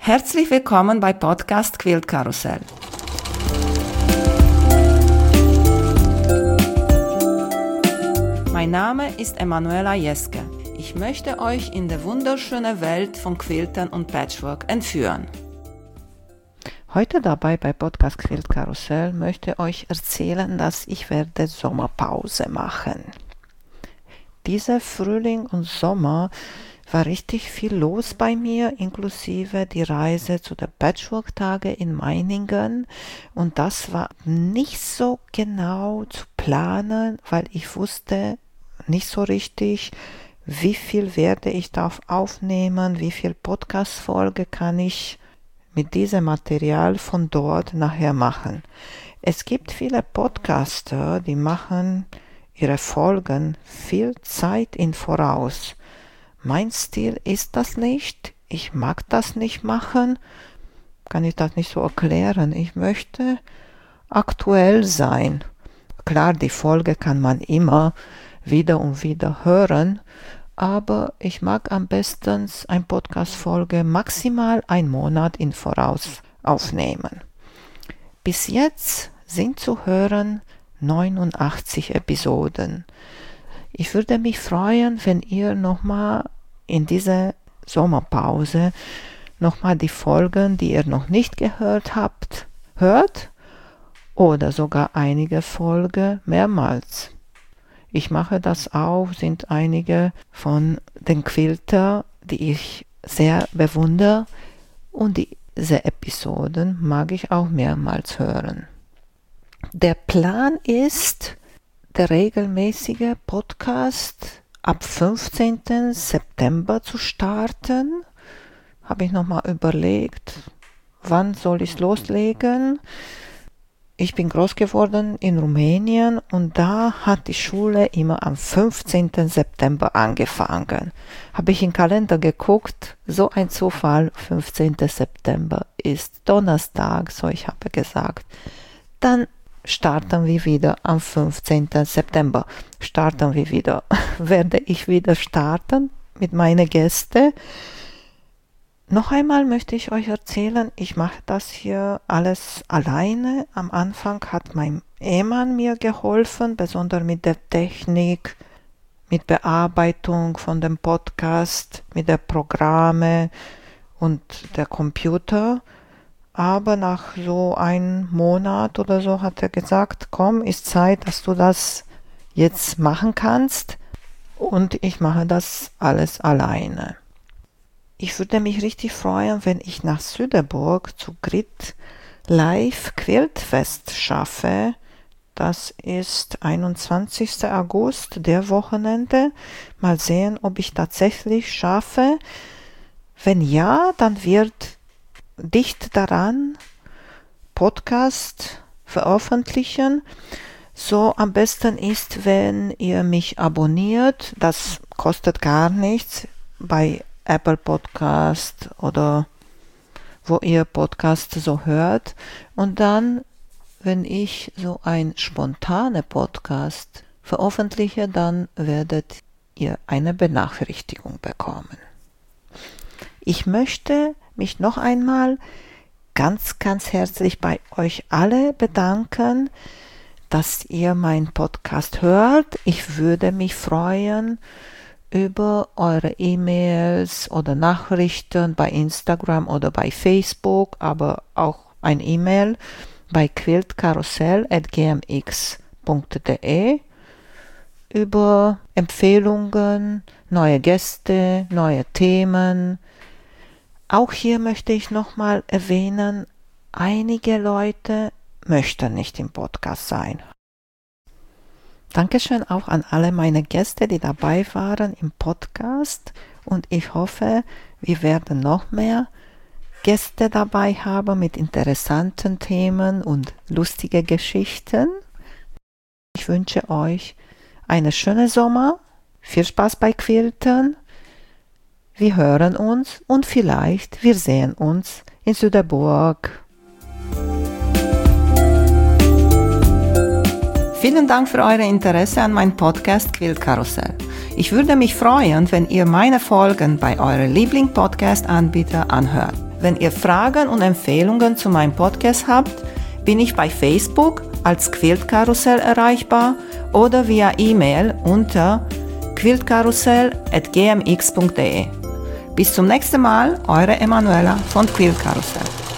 Herzlich willkommen bei Podcast Quiltkarussell. Mein Name ist Emanuela Jeske. Ich möchte euch in die wunderschöne Welt von Quiltern und Patchwork entführen. Heute dabei bei Podcast Quiltkarussell möchte ich euch erzählen, dass ich werde Sommerpause machen. Dieser Frühling und Sommer war richtig viel los bei mir, inklusive die Reise zu den Patchwork-Tage in Meiningen. Und das war nicht so genau zu planen, weil ich wusste nicht so richtig, wie viel werde ich da aufnehmen, wie viel Podcast-Folge kann ich mit diesem Material von dort nachher machen. Es gibt viele Podcaster, die machen ihre Folgen viel Zeit im Voraus. Mein Stil ist das nicht. Ich mag das nicht machen. Kann ich das nicht so erklären. Ich möchte aktuell sein. Klar, die Folge kann man immer wieder und wieder hören, aber ich mag am besten eine Podcast-Folge maximal einen Monat im Voraus aufnehmen. Bis jetzt sind zu hören 89 Episoden. Ich würde mich freuen, wenn ihr nochmal in dieser Sommerpause nochmal die Folgen, die ihr noch nicht gehört habt, hört oder sogar einige Folgen mehrmals. Ich mache das auch, sind einige von den Quilter, die ich sehr bewundere und diese Episoden mag ich auch mehrmals hören. Der Plan ist, der regelmäßige Podcast ab 15. September zu starten. Habe ich nochmal überlegt, wann soll ich loslegen? Ich bin groß geworden in Rumänien und da hat die Schule immer am 15. September angefangen. Habe ich im Kalender geguckt, so ein Zufall, 15. September ist Donnerstag, so ich habe gesagt. Dann starten wir wieder am 15. September. Starten wir wieder. Werde ich wieder starten mit meinen Gästen. Noch einmal möchte ich euch erzählen, ich mache das hier alles alleine. Am Anfang hat mein Ehemann mir geholfen, besonders mit der Technik, mit Bearbeitung von dem Podcast, mit der Programme und der Computer. Aber nach so einem Monat oder so hat er gesagt, komm, ist Zeit, dass du das jetzt machen kannst. Und ich mache das alles alleine. Ich würde mich richtig freuen, wenn ich nach Süderburg zu Grit Live Quiltfest schaffe. Das ist 21. August, der Wochenende. Mal sehen, ob ich tatsächlich schaffe. Wenn ja, dann wird dicht daran Podcast veröffentlichen. So am besten ist, wenn ihr mich abonniert. Das kostet gar nichts bei Apple Podcast oder wo ihr Podcast so hört. Und dann, wenn ich so ein spontane Podcast veröffentliche, dann werdet ihr eine Benachrichtigung bekommen. Ich möchte mich noch einmal ganz herzlich bei euch alle bedanken, dass ihr meinen Podcast hört. Ich würde mich freuen über eure E-Mails oder Nachrichten bei Instagram oder bei Facebook, aber auch ein E-Mail bei quiltkarussell@gmx.de über Empfehlungen, neue Gäste, neue Themen. Auch hier möchte ich nochmal erwähnen, einige Leute möchten nicht im Podcast sein. Dankeschön auch an alle meine Gäste, die dabei waren im Podcast und ich hoffe, wir werden noch mehr Gäste dabei haben mit interessanten Themen und lustige Geschichten. Ich wünsche euch einen schönen Sommer, viel Spaß bei Quiltern. Wir hören uns und vielleicht wir sehen uns in Süderburg. Vielen Dank für euer Interesse an meinem Podcast Quiltkarussell. Ich würde mich freuen, wenn ihr meine Folgen bei eurem Lieblings-Podcast-Anbieter anhört. Wenn ihr Fragen und Empfehlungen zu meinem Podcast habt, bin ich bei Facebook als Quiltkarussell erreichbar oder via E-Mail unter quiltkarussell@gmx.de. Bis zum nächsten Mal, eure Emanuela von Quiltkarussell.